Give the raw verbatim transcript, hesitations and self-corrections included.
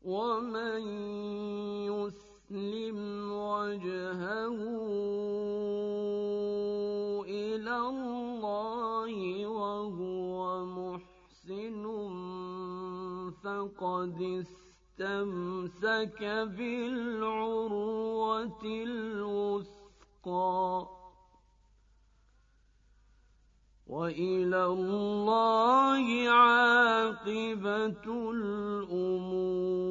ومن يسلم وجهه إلى الله وهو محسن فقد استمسك بالعروة الوثقى وإلى الله عاقبة الأمور.